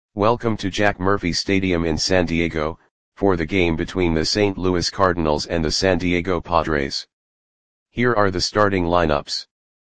Welcome to Jack Murphy Stadium in San Diego, for the game between the St. Louis Cardinals and the San Diego Padres. Here are the starting lineups.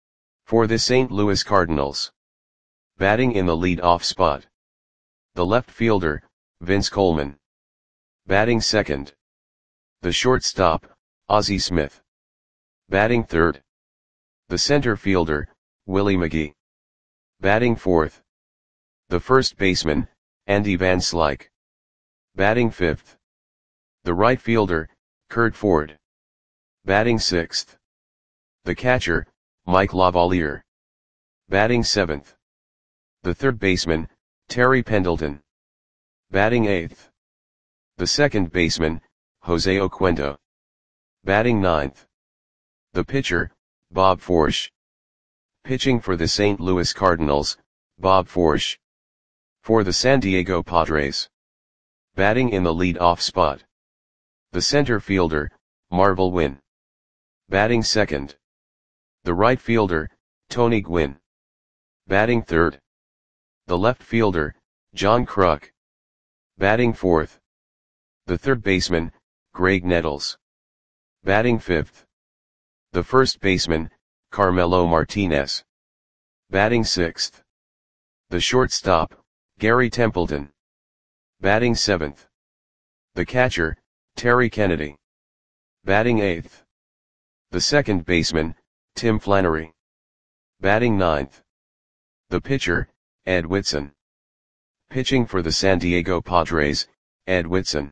For the St. Louis Cardinals. Batting in the lead-off spot. The left fielder, Vince Coleman. Batting second. The shortstop, Ozzie Smith. Batting third. The center fielder, Willie McGee. Batting fourth. The first baseman, Andy Van Slyke. Batting fifth. The right fielder, Curt Ford. Batting sixth. The catcher, Mike Lavalier. Batting seventh. The third baseman, Terry Pendleton. Batting eighth. The second baseman, Jose Oquendo. Batting ninth. The pitcher, Bob Forsch. Pitching for the St. Louis Cardinals, Bob Forsch. For the San Diego Padres. Batting in the lead-off spot. The center fielder, Marvel Wynn. Batting second. The right fielder, Tony Gwynn. Batting third. The left fielder, John Kruk. Batting fourth. The third baseman, Graig Nettles. Batting fifth. The first baseman, Carmelo Martinez. Batting sixth. The shortstop, Gary Templeton. Batting seventh. The catcher, Terry Kennedy. Batting eighth. The second baseman, Tim Flannery. Batting ninth. The pitcher, Ed Whitson. Pitching for the San Diego Padres, Ed Whitson.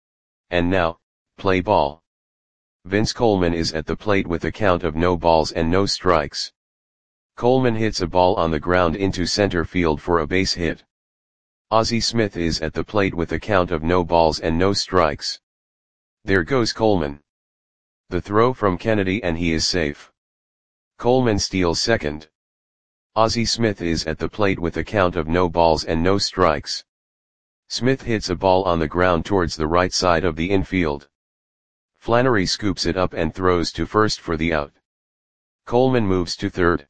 And now, play ball. Vince Coleman is at the plate with a count of no balls and no strikes. Coleman hits a ball on the ground into center field for a base hit. Ozzie Smith is at the plate with a count of no balls and no strikes. There goes Coleman. The throw from Kennedy and he is safe. Coleman steals second. Ozzie Smith is at the plate with a count of no balls and no strikes. Smith hits a ball on the ground towards the right side of the infield. Flannery scoops it up and throws to first for the out. Coleman moves to third.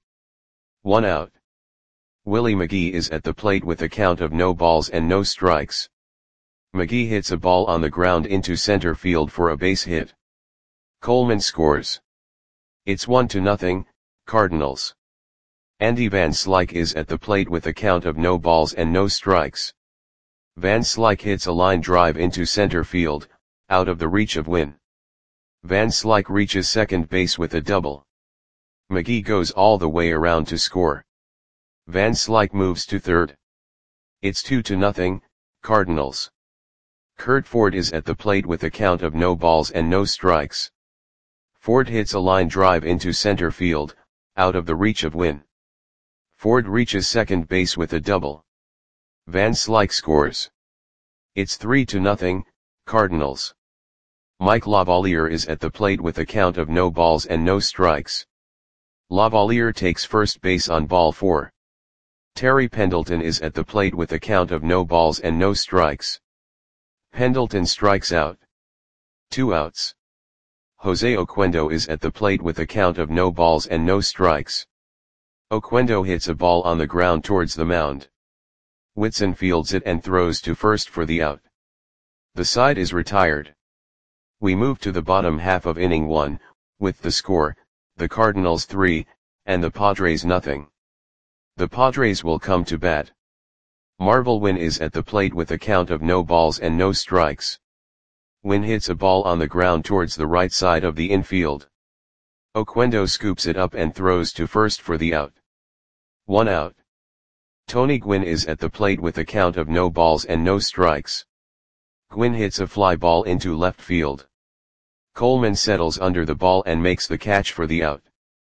1 out. Willie McGee is at the plate with a count of no balls and no strikes. McGee hits a ball on the ground into center field for a base hit. Coleman scores. It's 1-0, Cardinals. Andy Van Slyke is at the plate with a count of no balls and no strikes. Van Slyke hits a line drive into center field, out of the reach of Wynn. Van Slyke reaches second base with a double. McGee goes all the way around to score. Van Slyke moves to third. It's 2-0, Cardinals. Curt Ford is at the plate with a count of no balls and no strikes. Ford hits a line drive into center field, out of the reach of Wynn. Ford reaches second base with a double. Van Slyke scores. It's 3-0, Cardinals. Mike Lavalier is at the plate with a count of no balls and no strikes. Lavalier takes first base on ball 4. Terry Pendleton is at the plate with a count of no balls and no strikes. Pendleton strikes out. 2 outs. Jose Oquendo is at the plate with a count of no balls and no strikes. Oquendo hits a ball on the ground towards the mound. Whitson fields it and throws to first for the out. The side is retired. We move to the bottom half of inning 1, with the score, the Cardinals 3, and the Padres nothing. The Padres will come to bat. Marvel Wynn is at the plate with a count of no balls and no strikes. Wynn hits a ball on the ground towards the right side of the infield. Oquendo scoops it up and throws to first for the out. 1 out. Tony Gwynn is at the plate with a count of no balls and no strikes. Gwynn hits a fly ball into left field. Coleman settles under the ball and makes the catch for the out.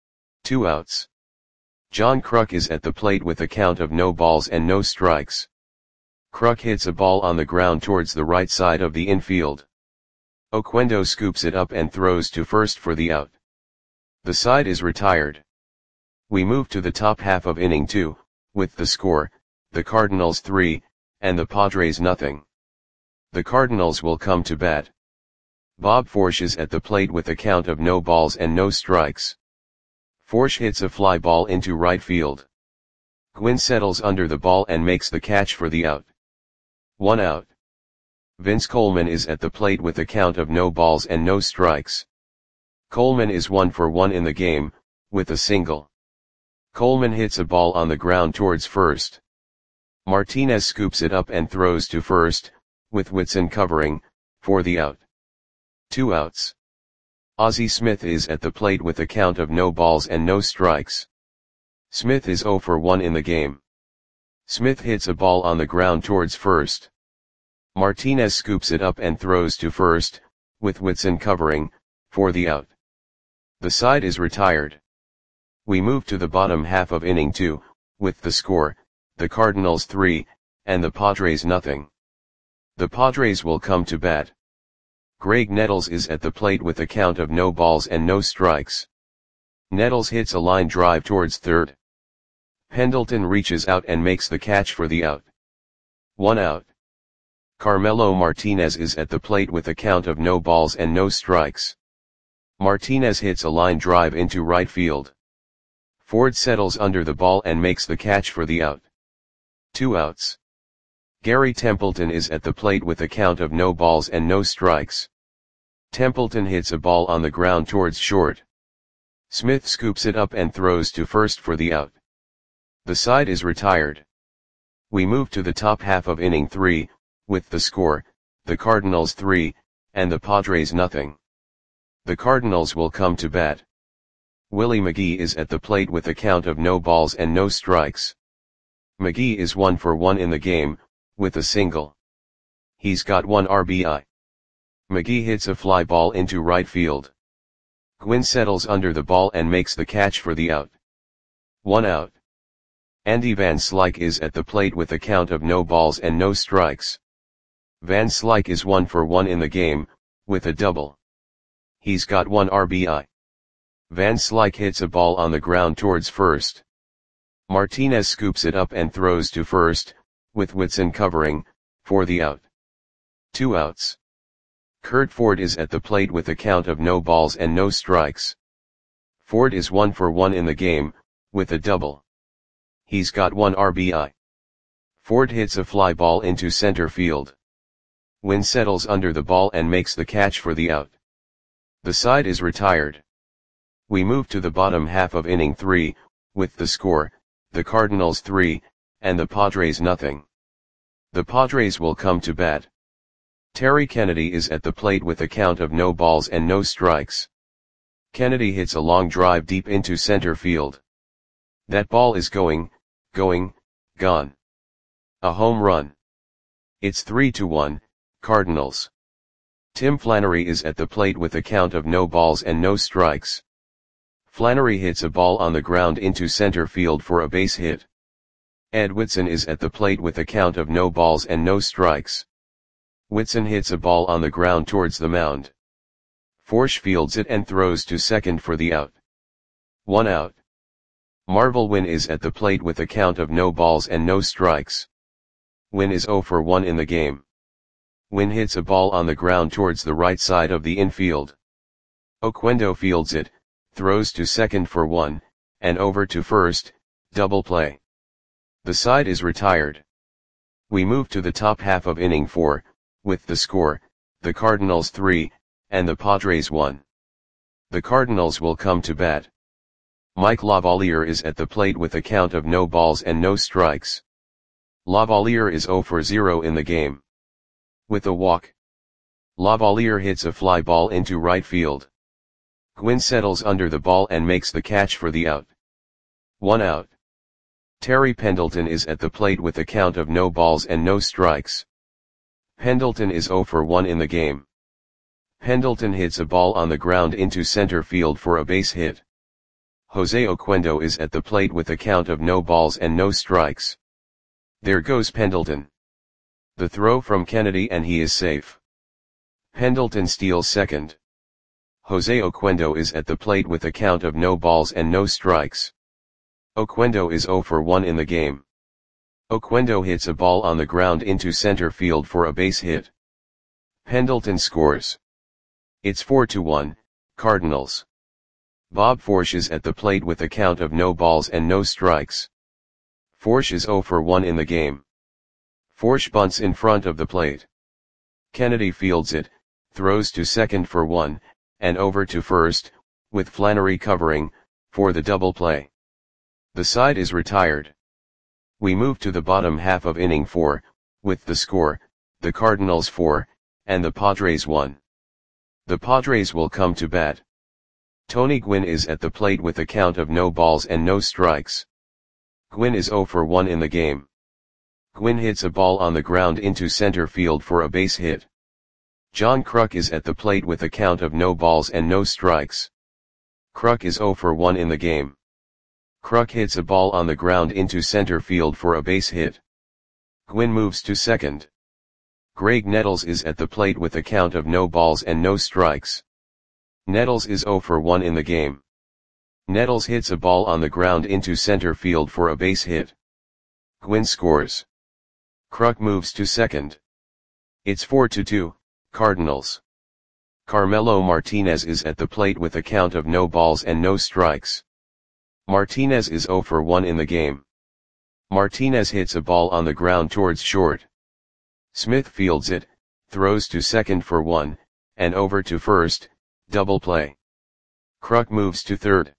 2 outs. John Kruk is at the plate with a count of no balls and no strikes. Kruk hits a ball on the ground towards the right side of the infield. Oquendo scoops it up and throws to first for the out. The side is retired. We move to the top half of inning 2, with the score, the Cardinals 3, and the Padres nothing. The Cardinals will come to bat. Bob Forsch is at the plate with a count of no balls and no strikes. Forsch hits a fly ball into right field. Gwynn settles under the ball and makes the catch for the out. 1 out. Vince Coleman is at the plate with a count of no balls and no strikes. Coleman is 1 for 1 in the game, with a single. Coleman hits a ball on the ground towards first. Martinez scoops it up and throws to first, with Whitson covering, for the out. 2 outs. Ozzie Smith is at the plate with a count of no balls and no strikes. Smith is 0 for 1 in the game. Smith hits a ball on the ground towards first. Martinez scoops it up and throws to first, with Whitson covering, for the out. The side is retired. We move to the bottom half of inning 2, with the score, the Cardinals 3, and the Padres nothing. The Padres will come to bat. Greg Nettles is at the plate with a count of no balls and no strikes. Nettles hits a line drive towards third. Pendleton reaches out and makes the catch for the out. 1 out. Carmelo Martinez is at the plate with a count of no balls and no strikes. Martinez hits a line drive into right field. Ford settles under the ball and makes the catch for the out. 2 outs. Gary Templeton is at the plate with a count of no balls and no strikes. Templeton hits a ball on the ground towards short. Smith scoops it up and throws to first for the out. The side is retired. We move to the top half of inning 3, with the score, the Cardinals 3, and the Padres nothing. The Cardinals will come to bat. Willie McGee is at the plate with a count of no balls and no strikes. McGee is 1 for 1 in the game, with a single. He's got 1 RBI. McGee hits a fly ball into right field. Gwynn settles under the ball and makes the catch for the out. 1 out. Andy Van Slyke is at the plate with a count of no balls and no strikes. Van Slyke is 1 for 1 in the game, with a double. He's got 1 RBI. Van Slyke hits a ball on the ground towards first. Martinez scoops it up and throws to first, with Whitson covering, for the out. 2 outs. Kurt Ford is at the plate with a count of no balls and no strikes. Ford is 1 for 1 in the game, with a double. He's got 1 RBI. Ford hits a fly ball into center field. Wynn settles under the ball and makes the catch for the out. The side is retired. We move to the bottom half of inning 3, with the score, the Cardinals 3, and the Padres nothing. The Padres will come to bat. Terry Kennedy is at the plate with a count of no balls and no strikes. Kennedy hits a long drive deep into center field. That ball is gone. A home run. It's 3-1, Cardinals. Tim Flannery is at the plate with a count of no balls and no strikes. Flannery hits a ball on the ground into center field for a base hit. Ed Whitson is at the plate with a count of no balls and no strikes. Whitson hits a ball on the ground towards the mound. Forsch fields it and throws to second for the out. 1 out. Marvel Wynn is at the plate with a count of no balls and no strikes. Wynn is 0 for 1 in the game. Wynn hits a ball on the ground towards the right side of the infield. Oquendo fields it, throws to second for 1, and over to first, double play. The side is retired. We move to the top half of inning 4, with the score, the Cardinals 3, and the Padres 1. The Cardinals will come to bat. Mike Lavalier is at the plate with a count of no balls and no strikes. Lavalier is 0 for 0 in the game. With a walk. Lavalier hits a fly ball into right field. Gwynn settles under the ball and makes the catch for the out. 1 out. Terry Pendleton is at the plate with a count of no balls and no strikes. Pendleton is 0 for 1 in the game. Pendleton hits a ball on the ground into center field for a base hit. Jose Oquendo is at the plate with a count of no balls and no strikes. There goes Pendleton. The throw from Kennedy and he is safe. Pendleton steals second. Jose Oquendo is at the plate with a count of no balls and no strikes. Oquendo is 0 for 1 in the game. Oquendo hits a ball on the ground into center field for a base hit. Pendleton scores. It's 4-1, Cardinals. Bob Forsch is at the plate with a count of no balls and no strikes. Forsch is 0 for 1 in the game. Forsh bunts in front of the plate. Kennedy fields it, throws to second for 1, and over to first, with Flannery covering, for the double play. The side is retired. We move to the bottom half of inning 4, with the score, the Cardinals 4, and the Padres 1. The Padres will come to bat. Tony Gwynn is at the plate with a count of no balls and no strikes. Gwynn is 0 for 1 in the game. Gwynn hits a ball on the ground into center field for a base hit. John Kruk is at the plate with a count of no balls and no strikes. Kruk is 0 for 1 in the game. Kruk hits a ball on the ground into center field for a base hit. Gwynn moves to second. Greg Nettles is at the plate with a count of no balls and no strikes. Nettles is 0 for 1 in the game. Nettles hits a ball on the ground into center field for a base hit. Gwynn scores. Kruk moves to second. It's 4-2, Cardinals. Carmelo Martinez is at the plate with a count of no balls and no strikes. Martinez is 0 for 1 in the game. Martinez hits a ball on the ground towards short. Smith fields it, throws to second for 1, and over to first, double play. Kruk moves to third.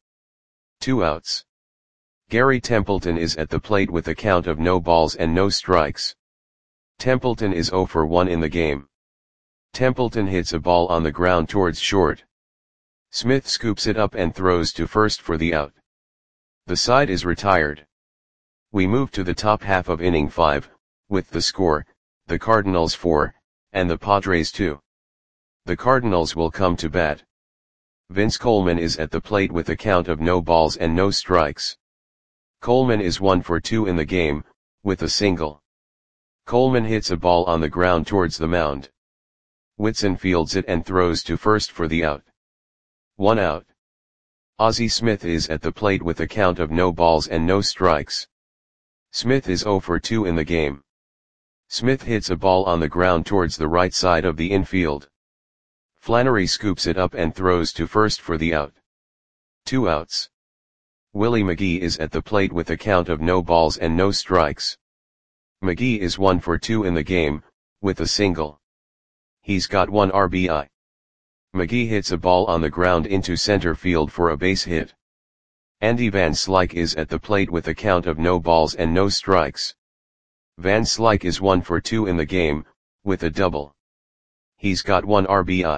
2 outs. Gary Templeton is at the plate with a count of no balls and no strikes. Templeton is 0 for 1 in the game. Templeton hits a ball on the ground towards short. Smith scoops it up and throws to first for the out. The side is retired. We move to the top half of inning 5, with the score, the Cardinals 4, and the Padres 2. The Cardinals will come to bat. Vince Coleman is at the plate with a count of no balls and no strikes. Coleman is 1 for 2 in the game, with a single. Coleman hits a ball on the ground towards the mound. Whitson fields it and throws to first for the out. 1 out. Ozzie Smith is at the plate with a count of no balls and no strikes. Smith is 0 for 2 in the game. Smith hits a ball on the ground towards the right side of the infield. Flannery scoops it up and throws to first for the out. 2 outs. Willie McGee is at the plate with a count of no balls and no strikes. McGee is 1 for 2 in the game, with a single. He's got 1 RBI. McGee hits a ball on the ground into center field for a base hit. Andy Van Slyke is at the plate with a count of no balls and no strikes. Van Slyke is 1 for 2 in the game, with a double. He's got 1 RBI.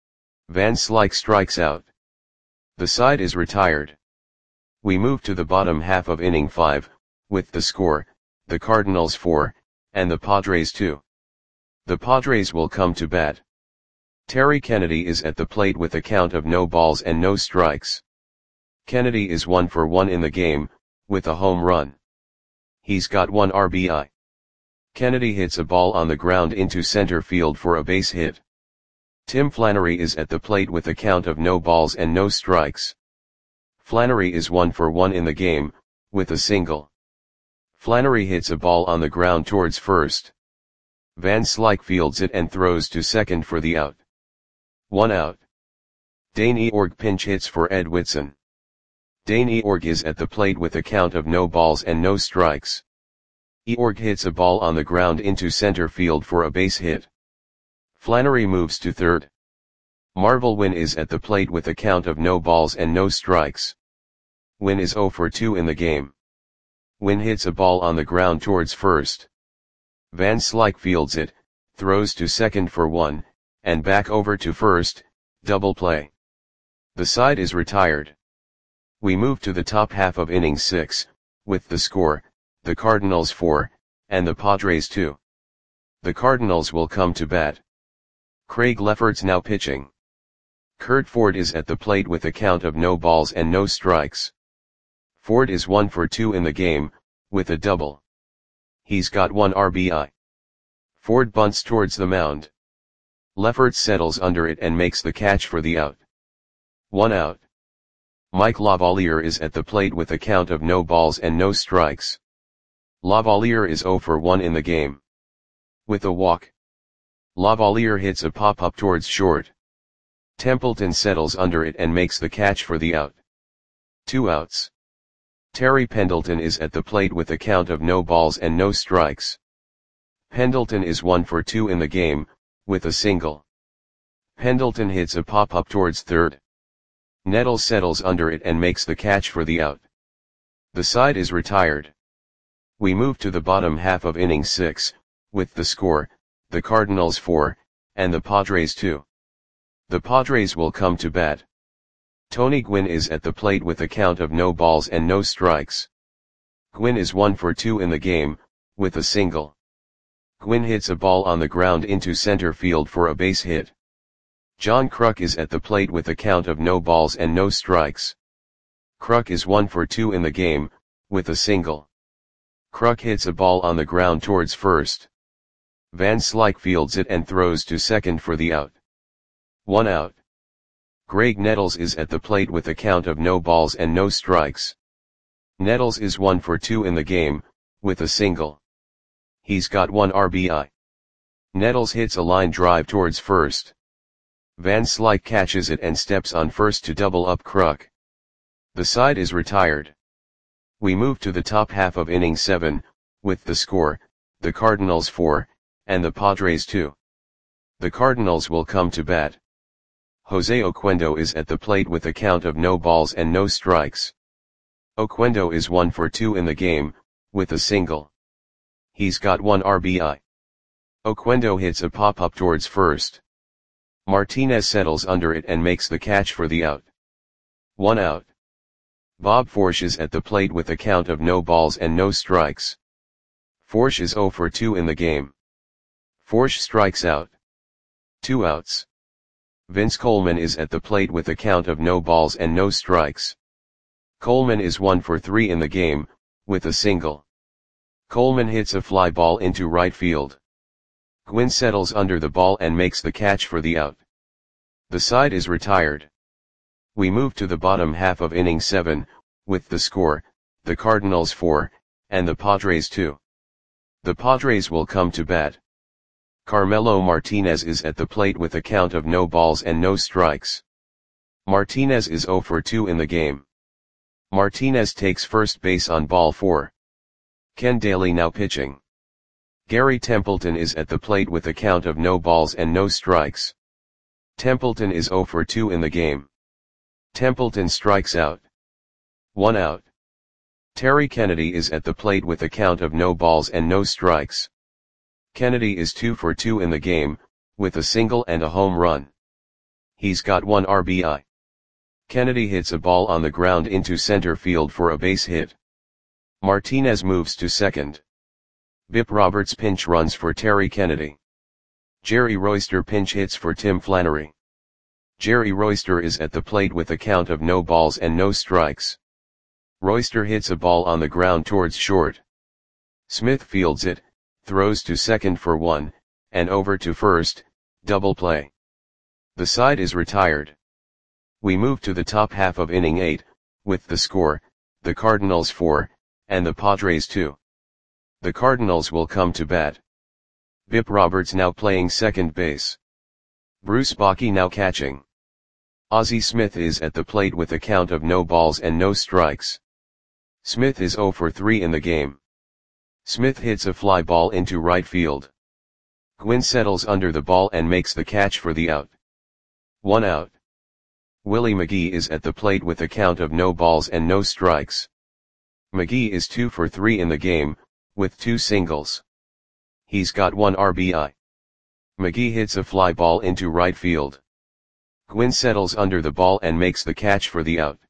Van Slyke strikes out. The side is retired. We move to the bottom half of inning 5, with the score, the Cardinals 4, and the Padres 2. The Padres will come to bat. Terry Kennedy is at the plate with a count of no balls and no strikes. Kennedy is 1 for 1 in the game, with a home run. He's got 1 RBI. Kennedy hits a ball on the ground into center field for a base hit. Tim Flannery is at the plate with a count of no balls and no strikes. Flannery is 1 for 1 in the game, with a single. Flannery hits a ball on the ground towards first. Van Slyke fields it and throws to second for the out. 1 out. Dane Eorg pinch hits for Ed Whitson. Dane Eorg is at the plate with a count of no balls and no strikes. Eorg hits a ball on the ground into center field for a base hit. Flannery moves to third. Marvel Wynn is at the plate with a count of no balls and no strikes. Wynn is 0 for 2 in the game. Wynn hits a ball on the ground towards first. Van Slyke fields it, throws to second for 1, and back over to first, double play. The side is retired. We move to the top half of inning 6, with the score, the Cardinals 4, and the Padres 2. The Cardinals will come to bat. Craig Lefferts now pitching. Kurt Ford is at the plate with a count of no balls and no strikes. Ford is 1 for 2 in the game, with a double. He's got 1 RBI. Ford bunts towards the mound. Lefferts settles under it and makes the catch for the out. 1 out. Mike Lavalier is at the plate with a count of no balls and no strikes. Lavalier is 0 for 1 in the game. With a walk. Lavalier hits a pop-up towards short. Templeton settles under it and makes the catch for the out. 2 outs. Terry Pendleton is at the plate with a count of no balls and no strikes. Pendleton is 1 for 2 in the game, with a single. Pendleton hits a pop-up towards third. Nettles settles under it and makes the catch for the out. The side is retired. We move to the bottom half of inning 6, with the score, the Cardinals 4, and the Padres 2. The Padres will come to bat. Tony Gwynn is at the plate with a count of no balls and no strikes. Gwynn is 1 for 2 in the game, with a single. Gwynn hits a ball on the ground into center field for a base hit. John Kruk is at the plate with a count of no balls and no strikes. Kruk is 1 for 2 in the game, with a single. Kruk hits a ball on the ground towards first. Van Slyke fields it and throws to second for the out. 1 out. Greg Nettles is at the plate with a count of no balls and no strikes. Nettles is 1 for 2 in the game, with a single. He's got 1 RBI. Nettles hits a line drive towards first. Van Slyke catches it and steps on first to double up Kruk. The side is retired. We move to the top half of inning 7, with the score, the Cardinals 4, and the Padres 2. The Cardinals will come to bat. Jose Oquendo is at the plate with a count of no balls and no strikes. Oquendo is 1 for 2 in the game, with a single. He's got 1 RBI. Oquendo hits a pop-up towards first. Martinez settles under it and makes the catch for the out. 1 out. Bob Forsch is at the plate with a count of no balls and no strikes. Forsch is 0 for 2 in the game. Forsch strikes out. 2 outs. Vince Coleman is at the plate with a count of no balls and no strikes. Coleman is 1 for 3 in the game, with a single. Coleman hits a fly ball into right field. Gwynn settles under the ball and makes the catch for the out. The side is retired. We move to the bottom half of inning 7, with the score, the Cardinals 4, and the Padres 2. The Padres will come to bat. Carmelo Martinez is at the plate with a count of no balls and no strikes. Martinez is 0 for 2 in the game. Martinez takes first base on ball 4. Ken Daly now pitching. Gary Templeton is at the plate with a count of no balls and no strikes. Templeton is 0 for 2 in the game. Templeton strikes out. 1 out. Terry Kennedy is at the plate with a count of no balls and no strikes. Kennedy is 2 for 2 in the game, with a single and a home run. He's got 1 RBI. Kennedy hits a ball on the ground into center field for a base hit. Martinez moves to second. Bip Roberts pinch runs for Terry Kennedy. Jerry Royster pinch hits for Tim Flannery. Jerry Royster is at the plate with a count of no balls and no strikes. Royster hits a ball on the ground towards short. Smith fields it, throws to second for 1, and over to first, double play. The side is retired. We move to the top half of inning 8, with the score, the Cardinals 4, and the Padres 2. The Cardinals will come to bat. Bip Roberts now playing second base. Bruce Bochy now catching. Ozzie Smith is at the plate with a count of no balls and no strikes. Smith is 0 for 3 in the game. Smith hits a fly ball into right field. Gwynn settles under the ball and makes the catch for the out. 1 out. Willie McGee is at the plate with a count of no balls and no strikes. McGee is 2 for 3 in the game, with 2 singles. He's got 1 RBI. McGee hits a fly ball into right field. Gwynn settles under the ball and makes the catch for the out.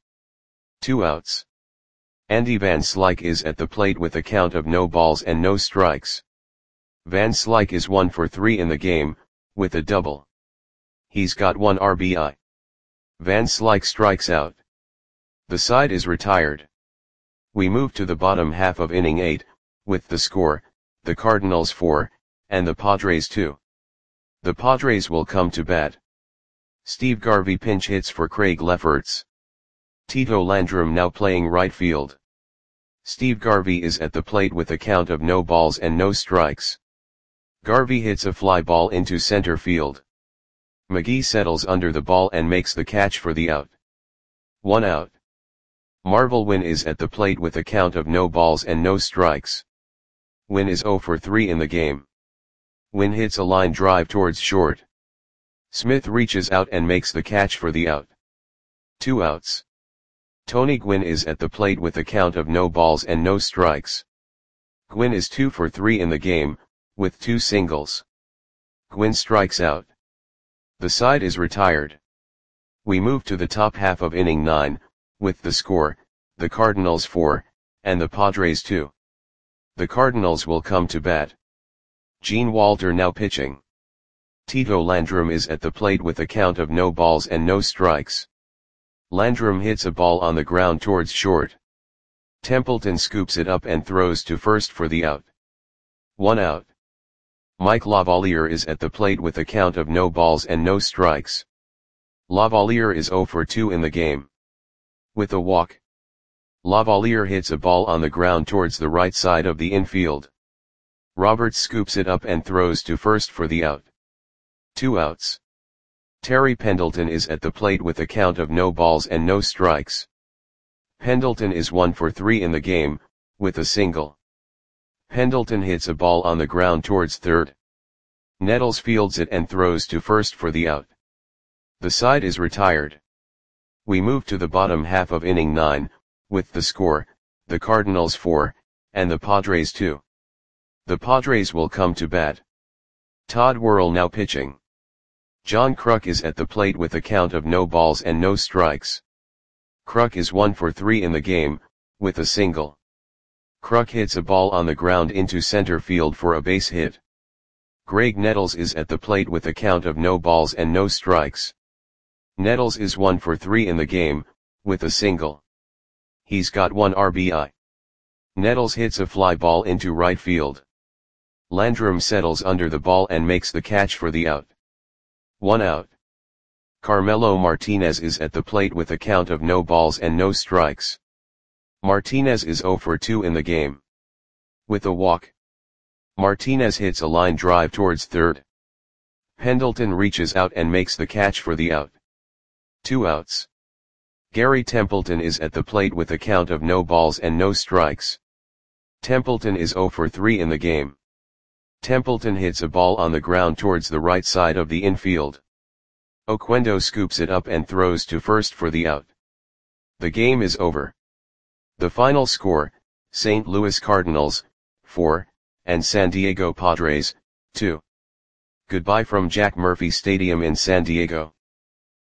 2 outs. Andy Van Slyke is at the plate with a count of no balls and no strikes. Van Slyke is 1 for 3 in the game, with a double. He's got 1 RBI. Van Slyke strikes out. The side is retired. We move to the bottom half of inning 8, with the score, the Cardinals 4, and the Padres 2. The Padres will come to bat. Steve Garvey pinch hits for Craig Lefferts. Tito Landrum now playing right field. Steve Garvey is at the plate with a count of no balls and no strikes. Garvey hits a fly ball into center field. McGee settles under the ball and makes the catch for the out. 1 out. Marvel Wynn is at the plate with a count of no balls and no strikes. Wynn is 0 for 3 in the game. Gwynn hits a line drive towards short. Smith reaches out and makes the catch for the out. 2 outs. Tony Gwynn is at the plate with a count of no balls and no strikes. Gwynn is 2 for 3 in the game, with 2 singles. Gwynn strikes out. The side is retired. We move to the top half of inning 9, with the score, the Cardinals 4, and the Padres 2. The Cardinals will come to bat. Gene Walter now pitching. Tito Landrum is at the plate with a count of no balls and no strikes. Landrum hits a ball on the ground towards short. Templeton scoops it up and throws to first for the out. 1 out. Mike Lavalier is at the plate with a count of no balls and no strikes. Lavalier is 0 for 2 in the game. With a walk. Lavalier hits a ball on the ground towards the right side of the infield. Roberts scoops it up and throws to first for the out. 2 outs. Terry Pendleton is at the plate with a count of no balls and no strikes. Pendleton is 1 for 3 in the game, with a single. Pendleton hits a ball on the ground towards third. Nettles fields it and throws to first for the out. The side is retired. We move to the bottom half of inning 9, with the score, the Cardinals 4, and the Padres 2. The Padres will come to bat. Todd Worrell now pitching. John Kruk is at the plate with a count of no balls and no strikes. Kruk is 1 for 3 in the game, with a single. Kruk hits a ball on the ground into center field for a base hit. Greg Nettles is at the plate with a count of no balls and no strikes. Nettles is 1 for 3 in the game, with a single. He's got 1 RBI. Nettles hits a fly ball into right field. Landrum settles under the ball and makes the catch for the out. 1 out. Carmelo Martinez is at the plate with a count of no balls and no strikes. Martinez is 0 for 2 in the game. With a walk. Martinez hits a line drive towards third. Pendleton reaches out and makes the catch for the out. 2 outs. Gary Templeton is at the plate with a count of no balls and no strikes. Templeton is 0 for 3 in the game. Templeton hits a ball on the ground towards the right side of the infield. Oquendo scoops it up and throws to first for the out. The game is over. The final score, St. Louis Cardinals, 4, and San Diego Padres, 2. Goodbye from Jack Murphy Stadium in San Diego.